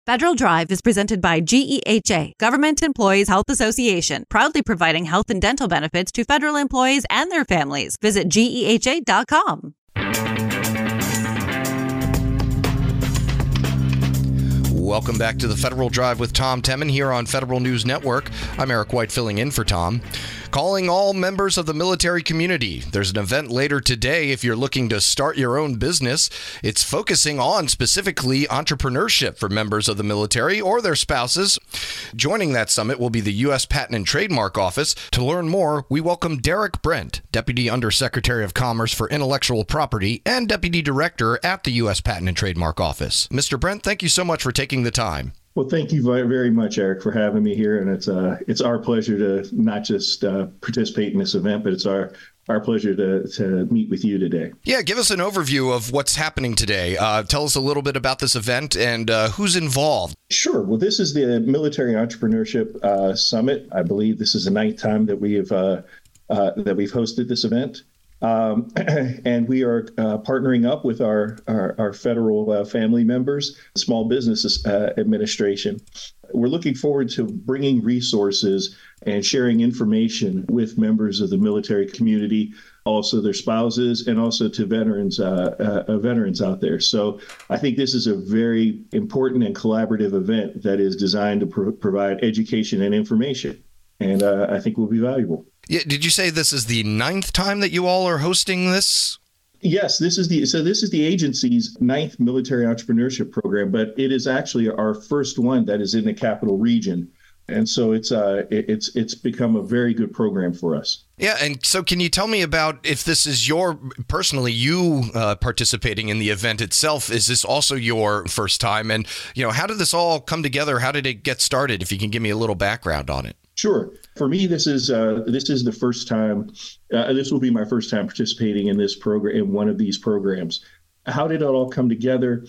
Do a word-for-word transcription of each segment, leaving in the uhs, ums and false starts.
Federal Drive is presented by G E H A, Government Employees Health Association, proudly providing health and dental benefits to federal employees and their families. Visit G E H A dot com. Welcome back to the Federal Drive with Tom Temin here on Federal News Network. I'm Eric White filling in for Tom. Calling all members of the military community. There's an event later today if you're looking to start your own business. It's focusing on specifically entrepreneurship for members of the military or their spouses. Joining that summit will be the U S Patent and Trademark Office. To learn more, we welcome Derek Brent, Deputy Undersecretary of Commerce for Intellectual Property and Deputy Director at the U S Patent and Trademark Office. Mister Brent, thank you so much for taking the time. Well, thank you very much, Eric, for having me here. And it's uh, it's our pleasure to not just uh, participate in this event, but it's our our pleasure to, to meet with you today. Yeah, give us an overview of what's happening today. Uh, tell us a little bit about this event and uh, who's involved. Sure. Well, this is the Military Entrepreneurship uh, Summit. I believe this is the ninth time that we have uh, uh, that we've hosted this event. Um, and we are uh, partnering up with our, our, our federal uh, family members, Small Business uh, Administration. We're looking forward to bringing resources and sharing information with members of the military community, also their spouses, and also to veterans, uh, uh, veterans out there. So I think this is a very important and collaborative event that is designed to pro- provide education and information, and uh, I think will be valuable. Yeah, did you say this is the ninth time that you all are hosting this? Yes, this is the so this is the agency's ninth military entrepreneurship program, but it is actually our first one that is in the capital region, and so it's uh it's it's become a very good program for us. Yeah, and so can you tell me about if this is your personally you uh, participating in the event itself? Is this also your first time? And you know, how did this all come together? How did it get started? If you can give me a little background on it. Sure. For me, this is uh, this is the first time. Uh, this will be my first time participating in this program, in one of these programs. How did it all come together?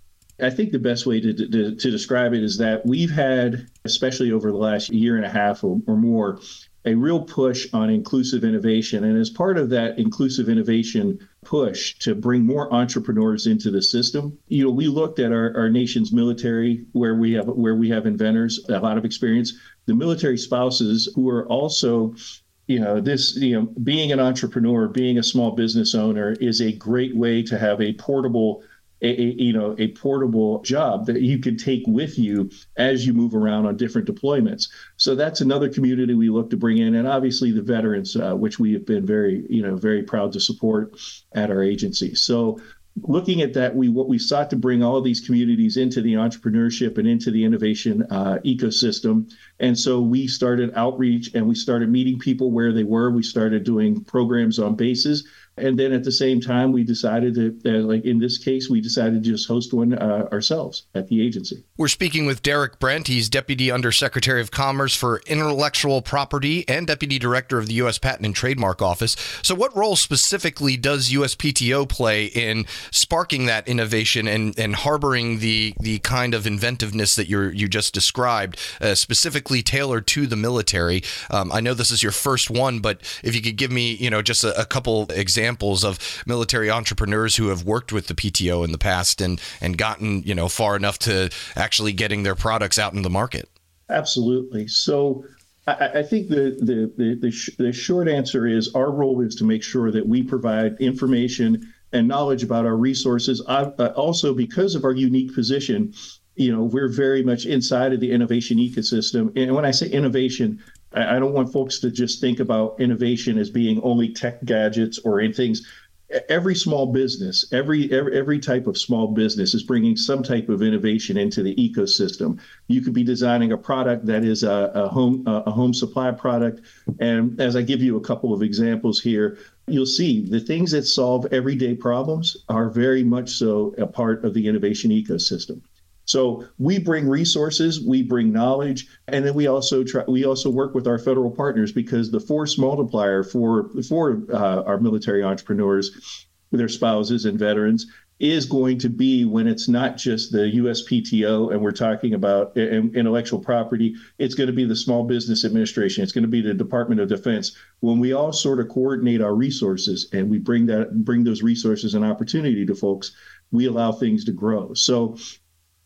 I think the best way to, to, to describe it is that we've had, especially over the last year and a half or, or more, a real push on inclusive innovation. And as part of that inclusive innovation push to bring more entrepreneurs into the system, you know, we looked at our, our nation's military, where we have where we have inventors, a lot of experience, the military spouses who are also, you know, this, you know, being an entrepreneur, being a small business owner is a great way to have a portable A, a, you know, a portable job that you can take with you as you move around on different deployments. So that's another community we look to bring in. And obviously the veterans, uh, which we have been very, you know, very proud to support at our agency. So looking at that, we what we sought to bring all of these communities into the entrepreneurship and into the innovation uh, ecosystem. And so we started outreach and we started meeting people where they were. We started doing programs on bases. And then at the same time, we decided to, uh, like in this case, we decided to just host one uh, ourselves at the agency. We're speaking with Derek Brent. He's Deputy Undersecretary of Commerce for Intellectual Property and Deputy Director of the U S Patent and Trademark Office. So what role specifically does U S P T O play in sparking that innovation and, and harboring the the kind of inventiveness that you you just described, uh, specifically tailored to the military? Um, I know this is your first one, but if you could give me, you know, just a, a couple examples of military entrepreneurs who have worked with the P T O in the past and and gotten, you know, far enough to actually getting their products out in the market. Absolutely. So I, I think the the the, the, sh- the short answer is our role is to make sure that we provide information and knowledge about our resources. Uh, also, because of our unique position, you know, we're very much inside of the innovation ecosystem. And when I say innovation, I don't want folks to just think about innovation as being only tech gadgets or in things. Every small business, every, every every type of small business is bringing some type of innovation into the ecosystem. You could be designing a product that is a, a home a home supply product. And as I give you a couple of examples here, you'll see the things that solve everyday problems are very much so a part of the innovation ecosystem. So we bring resources, we bring knowledge, and then we also try, we also work with our federal partners, because the force multiplier for for uh, our military entrepreneurs, their spouses and veterans, is going to be when it's not just the U S P T O and we're talking about intellectual property. It's going to be the Small Business Administration. It's going to be the Department of Defense. When we all sort of coordinate our resources and we bring that bring those resources and opportunity to folks, we allow things to grow. So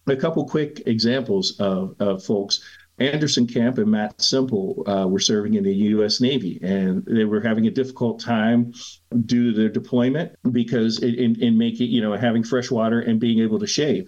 A couple quick examples of, of folks. Anderson Camp and Matt Simple uh, were serving in the U S Navy, and they were having a difficult time due to their deployment because in, in making, you know, having fresh water and being able to shave.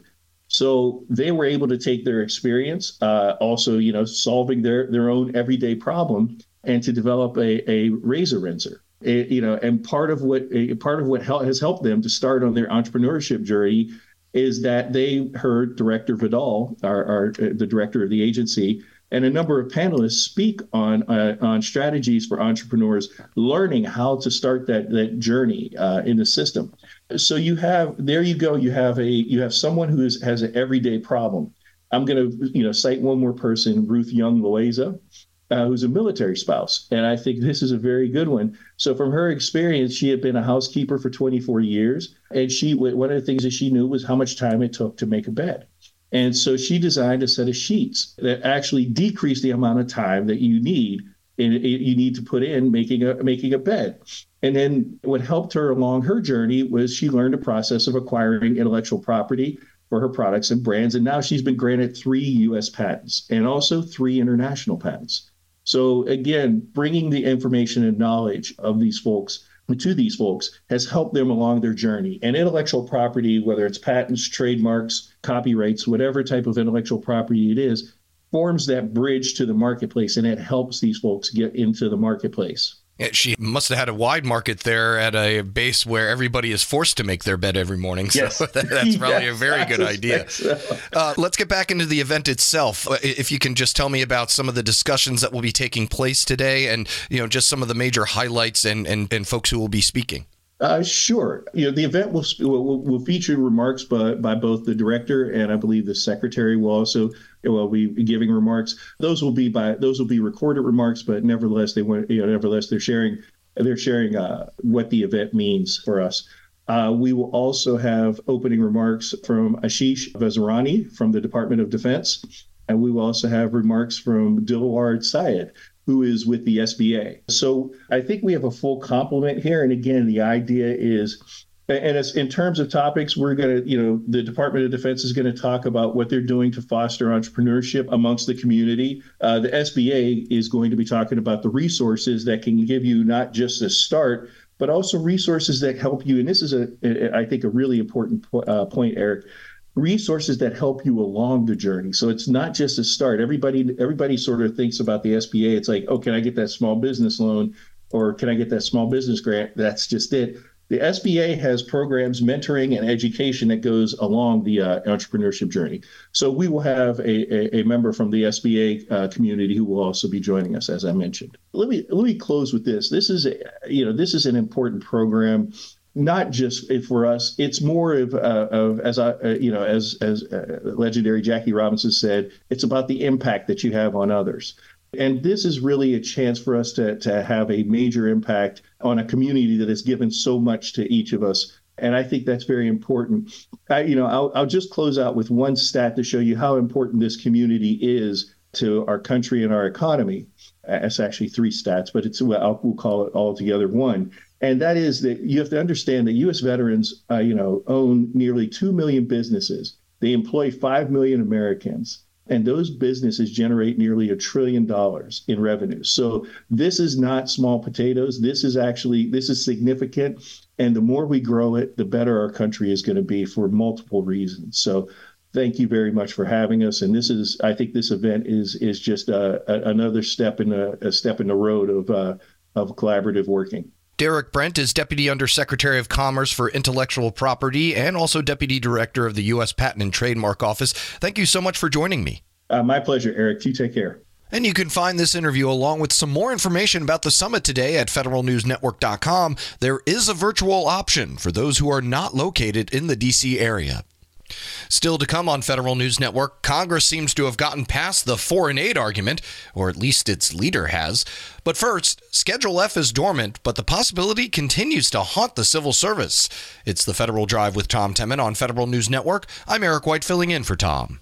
So they were able to take their experience, uh, also, you know, solving their, their own everyday problem, and to develop a, a razor rinser. It, you know, and part of what part of what has helped them to start on their entrepreneurship journey is that they heard Director Vidal, our, our the director of the agency, and a number of panelists speak on uh, on strategies for entrepreneurs learning how to start that that journey uh, in the system. So you have there you go. You have a you have someone who is, has an everyday problem. I'm going to you know cite one more person, Ruth Young Loaiza, uh, who's a military spouse, and I think this is a very good one. So from her experience, she had been a housekeeper for twenty-four years, and she one of the things that she knew was how much time it took to make a bed. And so she designed a set of sheets that actually decrease the amount of time that you need and you need to put in making a making a bed. And then what helped her along her journey was she learned a process of acquiring intellectual property for her products and brands. And now she's been granted three U S patents and also three international patents. So again, bringing the information and knowledge of these folks to these folks has helped them along their journey. And intellectual property, whether it's patents, trademarks, copyrights, whatever type of intellectual property it is, forms that bridge to the marketplace, and it helps these folks get into the marketplace. Yeah, she must have had a wide market there at a base where everybody is forced to make their bed every morning. So yes. that, that's probably yes, a very good idea. So. Uh, let's get back into the event itself. If you can just tell me about some of the discussions that will be taking place today, and you know just some of the major highlights and, and, and folks who will be speaking. Uh, sure. You know, the event will, will will feature remarks by, by both the director and I believe the secretary will also will be giving remarks. Those will be by those will be recorded remarks, but nevertheless they want you know nevertheless they're sharing they're sharing uh, what the event means for us. Uh, we will also have opening remarks from Ashish Vazirani from the Department of Defense, and we will also have remarks from Dilawar Syed, who is with the S B A. So I think we have a full complement here. And again, the idea is, and as in terms of topics, we're going to, you know, the Department of Defense is going to talk about what they're doing to foster entrepreneurship amongst the community. Uh, the S B A is going to be talking about the resources that can give you not just a start, but also resources that help you. And this is, a, I think, a really important po- uh, point, Eric. Resources that help you along the journey. So it's not just a start. Everybody everybody sort of thinks about the S B A. It's like, oh, can I get that small business loan or can I get that small business grant? That's just it. The S B A has programs, mentoring, and education that goes along the uh, entrepreneurship journey. So we will have a, a, a member from the S B A uh, community who will also be joining us, as I mentioned. Let me let me close with this. This is a, you know this is an important program. Not just for us, it's more of, uh, of as I, uh, you know, as as uh, legendary Jackie Robinson said, it's about the impact that you have on others. And this is really a chance for us to to have a major impact on a community that has given so much to each of us. And I think that's very important. I, you know, I'll, I'll just close out with one stat to show you how important this community is to our country and our economy. It's actually three stats, but it's well, we'll call it all together one. And that is that you have to understand that U S veterans, uh, you know, own nearly two million businesses. They employ five million Americans, and those businesses generate nearly a trillion dollars in revenue. So this is not small potatoes. This is actually, this is significant. And the more we grow it, the better our country is going to be for multiple reasons. So thank you very much for having us. And this is, I think this event is is just a, a, another step in a, a step in the road of uh, of collaborative working. Derek Brent is Deputy Undersecretary of Commerce for Intellectual Property and also Deputy Director of the U S Patent and Trademark Office. Thank you so much for joining me. Uh, my pleasure, Eric. You take care. And you can find this interview along with some more information about the summit today at federal news network dot com. There is a virtual option for those who are not located in the D C area. Still to come on Federal News Network, Congress seems to have gotten past the foreign aid argument, or at least its leader has. But first, Schedule F is dormant, but the possibility continues to haunt the civil service. It's the Federal Drive with Tom Temin on Federal News Network. I'm Eric White filling in for Tom.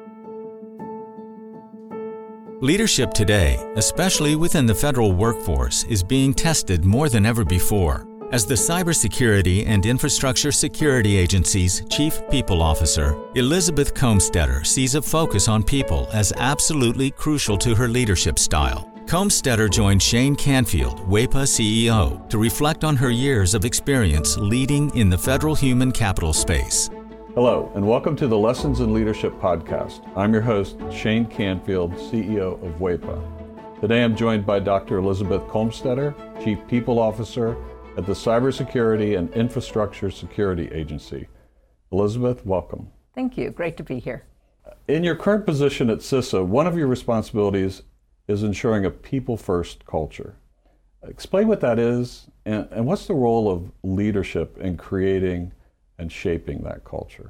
Leadership today, especially within the federal workforce, is being tested more than ever before. As the Cybersecurity and Infrastructure Security Agency's Chief People Officer, Elizabeth Comstetter sees a focus on people as absolutely crucial to her leadership style. Comstetter joined Shane Canfield, WEPA C E O, to reflect on her years of experience leading in the federal human capital space. Hello, and welcome to the Lessons in Leadership podcast. I'm your host, Shane Canfield, C E O of WEPA. Today I'm joined by Doctor Elizabeth Comstetter, Chief People Officer at the Cybersecurity and Infrastructure Security Agency. Elizabeth, welcome. Thank you. Great to be here. In your current position at CISA, one of your responsibilities is ensuring a people-first culture. Explain what that is, and, and what's the role of leadership in creating and shaping that culture?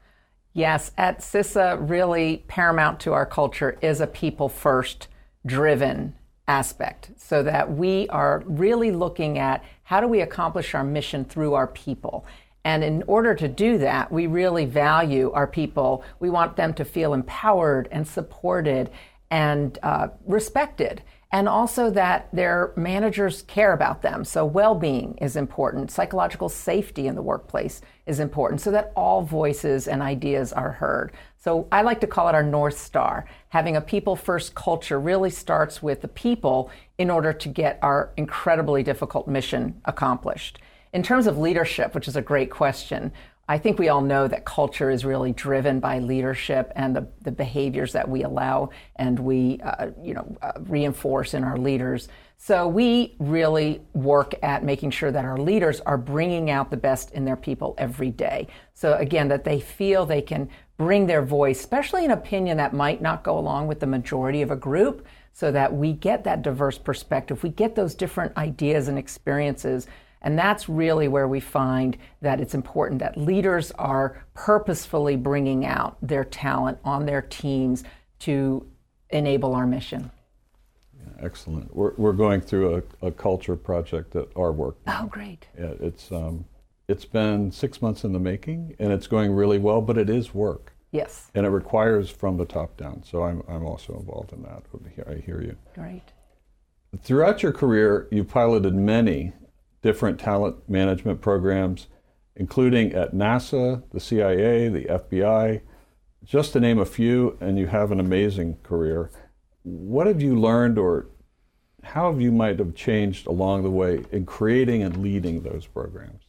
Yes, at CISA, really paramount to our culture is a people-first driven aspect, so that we are really looking at how do we accomplish our mission through our people. And in order to do that, we really value our people. We want them to feel empowered and supported and uh, respected, and also that their managers care about them. So well-being is important. Psychological safety in the workplace is important, so that all voices and ideas are heard. So I like to call it our North Star. Having a people-first culture really starts with the people in order to get our incredibly difficult mission accomplished. In terms of leadership, which is a great question, I think we all know that culture is really driven by leadership and the, the behaviors that we allow and we uh, you know, uh, reinforce in our leaders. So we really work at making sure that our leaders are bringing out the best in their people every day. So again, that they feel they can bring their voice, especially an opinion that might not go along with the majority of a group, so that we get that diverse perspective, we get those different ideas and experiences. And that's really where we find that it's important that leaders are purposefully bringing out their talent on their teams to enable our mission. Yeah, excellent. We're we're going through a, a culture project at our work. Oh, great. Yeah, it's um, it's been six months in the making, and it's going really well, but it is work. Yes. And it requires from the top down. So I'm I'm also involved in that. I hear you. Great. Throughout your career, you piloted many different talent management programs, including at NASA, the C I A, the F B I, just to name a few, and you have an amazing career. What have you learned, or how have you might have changed along the way in creating and leading those programs?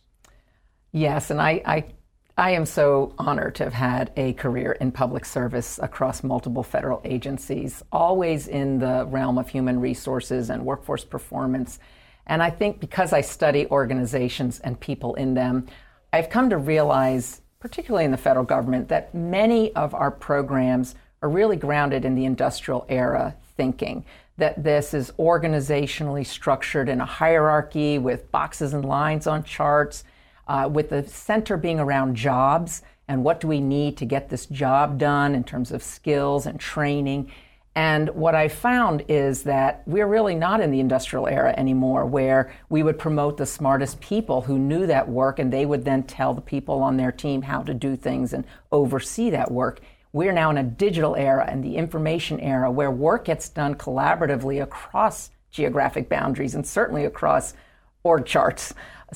Yes, and I, I, I am so honored to have had a career in public service across multiple federal agencies, always in the realm of human resources and workforce performance. And I think because I study organizations and people in them, I've come to realize, particularly in the federal government, that many of our programs are really grounded in the industrial era thinking, that this is organizationally structured in a hierarchy with boxes and lines on charts, uh, with the center being around jobs and what do we need to get this job done in terms of skills and training. And what I found is that we're really not in the industrial era anymore, where we would promote the smartest people who knew that work, and they would then tell the people on their team how to do things and oversee that work. We're now in a digital era and the information era, where work gets done collaboratively across geographic boundaries and certainly across org charts.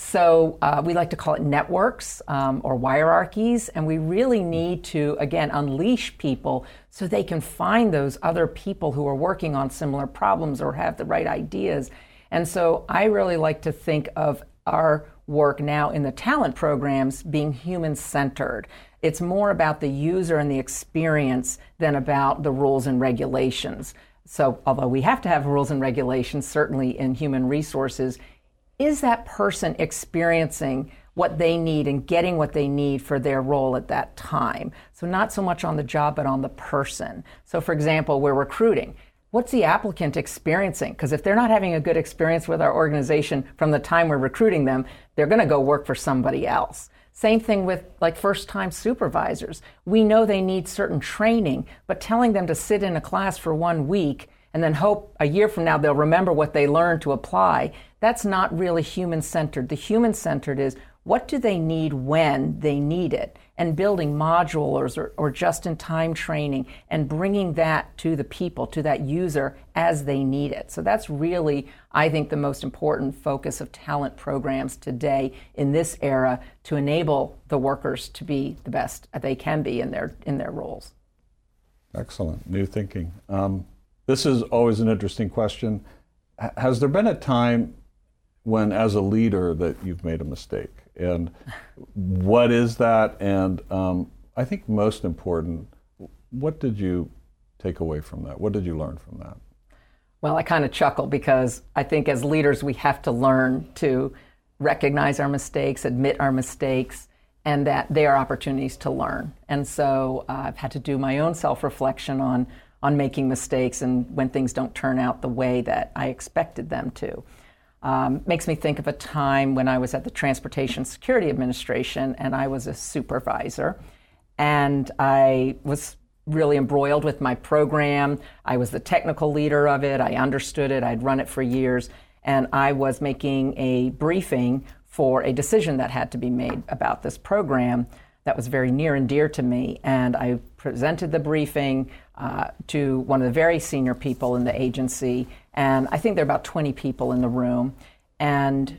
So uh, we like to call it networks um, or hierarchies, and we really need to, again, unleash people so they can find those other people who are working on similar problems or have the right ideas. And so I really like to think of our work now in the talent programs being human-centered. It's more about the user and the experience than about the rules and regulations. So although we have to have rules and regulations, certainly in human resources, is that person experiencing what they need and getting what they need for their role at that time? So not so much on the job, but on the person. So for example, we're recruiting. What's the applicant experiencing? Because if they're not having a good experience with our organization from the time we're recruiting them, they're going to go work for somebody else. Same thing with like first-time supervisors. We know they need certain training, but telling them to sit in a class for one week and then hope a year from now they'll remember what they learned to apply, that's not really human-centered. The human-centered is, What do they need when they need it? And building modulars or, or just-in-time training and bringing that to the people, to that user as they need it. So that's really, I think, the most important focus of talent programs today in this era to enable the workers to be the best they can be in their in their roles. Excellent. New thinking. Um, this is always an interesting question. H- has there been a time when, as a leader, that you've made a mistake? And what is that? And um, I think most important, what did you take away from that? What did you learn from that? Well, I kind of chuckle because I think as leaders we have to learn to recognize our mistakes, admit our mistakes, and that they are opportunities to learn. And so uh, I've had to do my own self-reflection on, on making mistakes and when things don't turn out the way that I expected them to. Um, makes me think of a time when I was at the Transportation Security Administration and I was a supervisor, and I was really embroiled with my program. I was the technical leader of it. I understood it. I'd run it for years, and I was making a briefing for a decision that had to be made about this program that was very near and dear to me. And I presented the briefing uh, to one of the very senior people in the agency, and I think there are about twenty people in the room. And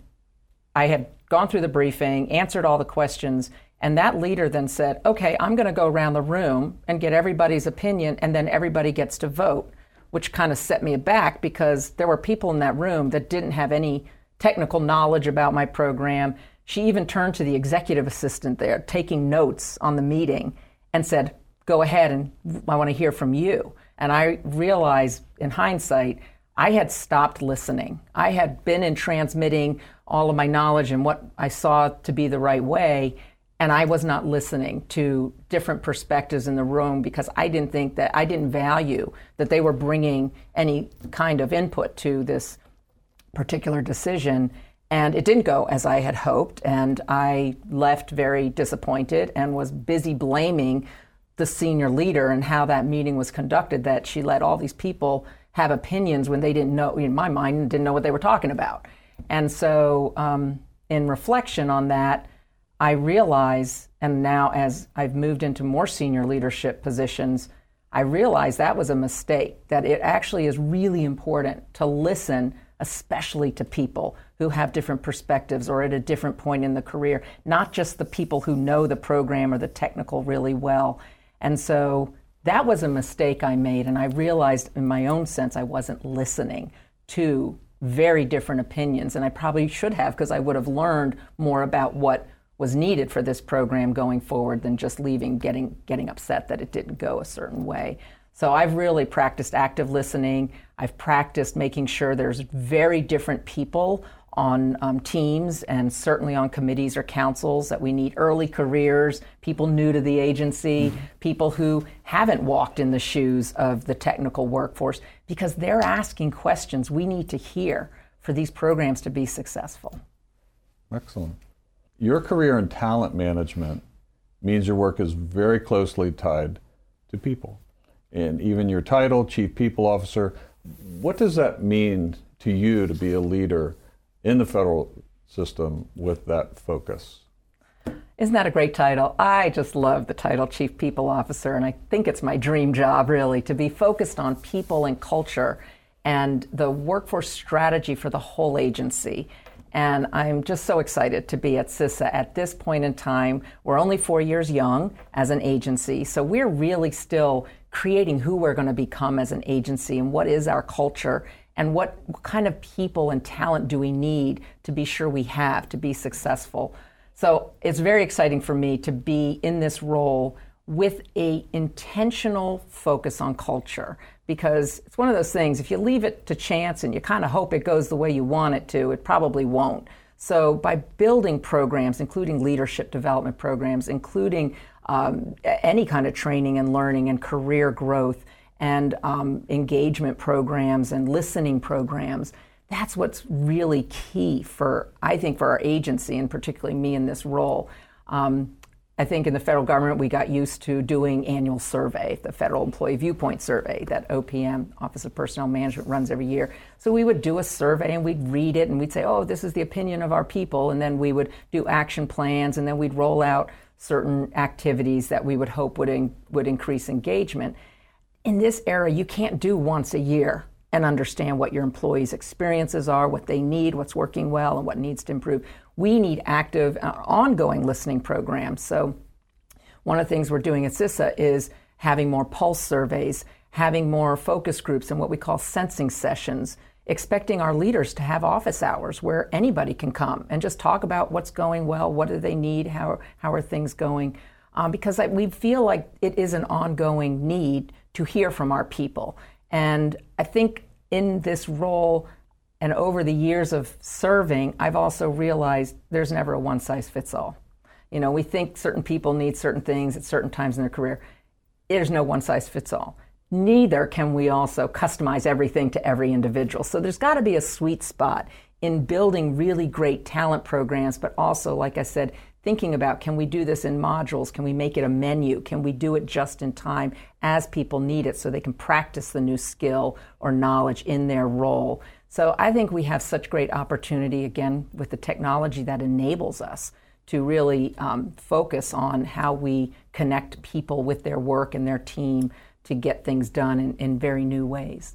I had gone through the briefing, answered all the questions, and that leader then said, okay, I'm going to go around the room and get everybody's opinion, and then everybody gets to vote, which kind of set me aback because there were people in that room that didn't have any technical knowledge about my program. She even turned to the executive assistant there, taking notes on the meeting, and said, go ahead, and I want to hear from you. And I realized, in hindsight, I had stopped listening. I had been in transmitting all of my knowledge and what I saw to be the right way, and I was not listening to different perspectives in the room because I didn't think that, I didn't value that they were bringing any kind of input to this particular decision. And it didn't go as I had hoped, and I left very disappointed and was busy blaming the senior leader and how that meeting was conducted, that she let all these people have opinions when they didn't know, in my mind, didn't know what they were talking about. And so um, in reflection on that, I realize, and now as I've moved into more senior leadership positions, I realize that was a mistake, that it actually is really important to listen, especially to people who have different perspectives or at a different point in the career, not just the people who know the program or the technical really well. And so that was a mistake I made, and I realized in my own sense I wasn't listening to very different opinions, and I probably should have, because I would have learned more about what was needed for this program going forward than just leaving getting getting upset that it didn't go a certain way. So I've really practiced active listening. I've practiced making sure there's very different people on um, teams and certainly on committees or councils, that we need early careers, people new to the agency, mm-hmm. people who haven't walked in the shoes of the technical workforce, because they're asking questions we need to hear for these programs to be successful. Excellent. Your career in talent management means your work is very closely tied to people. And even your title, Chief People Officer, what does that mean to you to be a leader in the federal system with that focus? Isn't that a great title? I just love the title Chief People Officer, and I think it's my dream job, really, to be focused on people and culture and the workforce strategy for the whole agency. And I'm just so excited to be at CISA at this point in time. We're only four years young as an agency, so we're really still creating who we're going to become as an agency and what is our culture and what kind of people and talent do we need to be sure we have to be successful. So it's very exciting for me to be in this role with a intentional focus on culture, because it's one of those things, if you leave it to chance and you kind of hope it goes the way you want it to, it probably won't. So by building programs, including leadership development programs, including um, any kind of training and learning and career growth and um, engagement programs and listening programs, that's what's really key for, I think, for our agency, and particularly me in this role. Um, I think in the federal government, we got used to doing annual survey, the Federal Employee Viewpoint Survey that O P M, Office of Personnel Management, runs every year. So we would do a survey and we'd read it and we'd say, oh, this is the opinion of our people. And then we would do action plans and then we'd roll out certain activities that we would hope would, in, would increase engagement. In this era, you can't do once a year and understand what your employees' experiences are, what they need, what's working well, and what needs to improve. We need active, uh, ongoing listening programs. So one of the things we're doing at CISA is having more pulse surveys, having more focus groups and what we call sensing sessions, expecting our leaders to have office hours where anybody can come and just talk about what's going well, what do they need, how, how are things going, um, because I, we feel like it is an ongoing need to hear from our people. And I think in this role and over the years of serving, I've also realized there's never a one-size-fits-all. You know, we think certain people need certain things at certain times in their career. There's no one-size-fits-all. Neither can we also customize everything to every individual. So there's got to be a sweet spot in building really great talent programs, but also, like I said, thinking about, can we do this in modules? Can we make it a menu? Can we do it just in time as people need it so they can practice the new skill or knowledge in their role? So I think we have such great opportunity, again, with the technology that enables us to really um, focus on how we connect people with their work and their team to get things done in, in very new ways.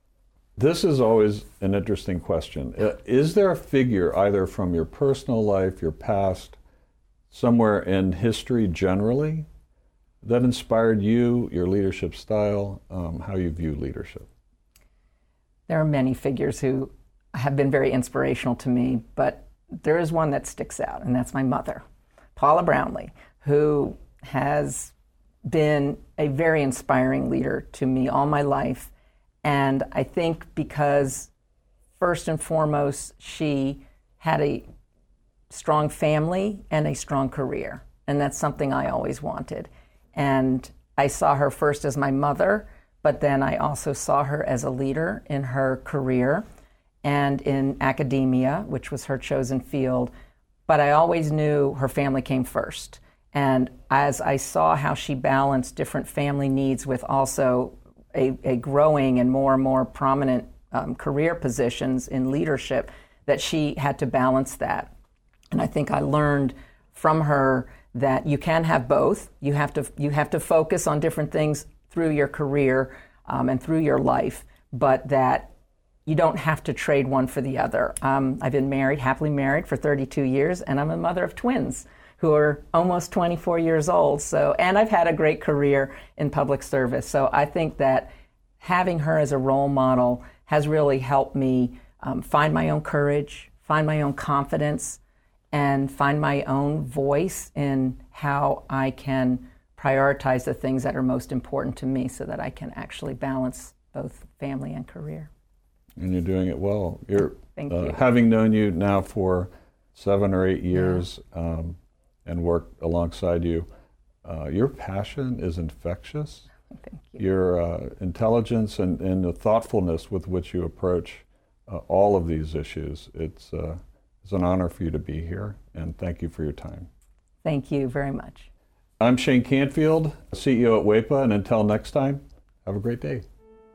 This is always an interesting question. Is there a figure, either from your personal life, your past, somewhere in history generally, that inspired you, your leadership style, um, how you view leadership? There are many figures who have been very inspirational to me, but there is one that sticks out, and that's my mother, Paula Brownlee, who has been a very inspiring leader to me all my life. And I think because, first and foremost, she had a strong family and a strong career. And that's something I always wanted. And I saw her first as my mother, but then I also saw her as a leader in her career and in academia, which was her chosen field. But I always knew her family came first. And as I saw how she balanced different family needs with also a, a growing and more and more prominent um, career positions in leadership, that she had to balance that. And I think I learned from her that you can have both. You have to you have to focus on different things through your career um, and through your life, but that you don't have to trade one for the other. Um, I've been married, happily married for thirty-two years, and I'm a mother of twins who are almost twenty-four years old. So, and I've had a great career in public service. So I think that having her as a role model has really helped me um, find my own courage, find my own confidence, and find my own voice in how I can prioritize the things that are most important to me so that I can actually balance both family and career. And you're doing it well. You're Thank uh, you. Having known you now for seven or eight years yeah. um, and worked alongside you, uh, your passion is infectious. Thank you. Your uh, intelligence and, and the thoughtfulness with which you approach uh, all of these issues, it's, uh, it's an honor for you to be here, and thank you for your time. Thank you very much. I'm Shane Canfield, C E O at W E P A, and until next time, have a great day.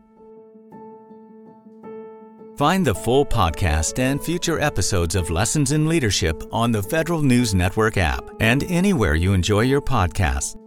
Find the full podcast and future episodes of Lessons in Leadership on the Federal News Network app and anywhere you enjoy your podcasts.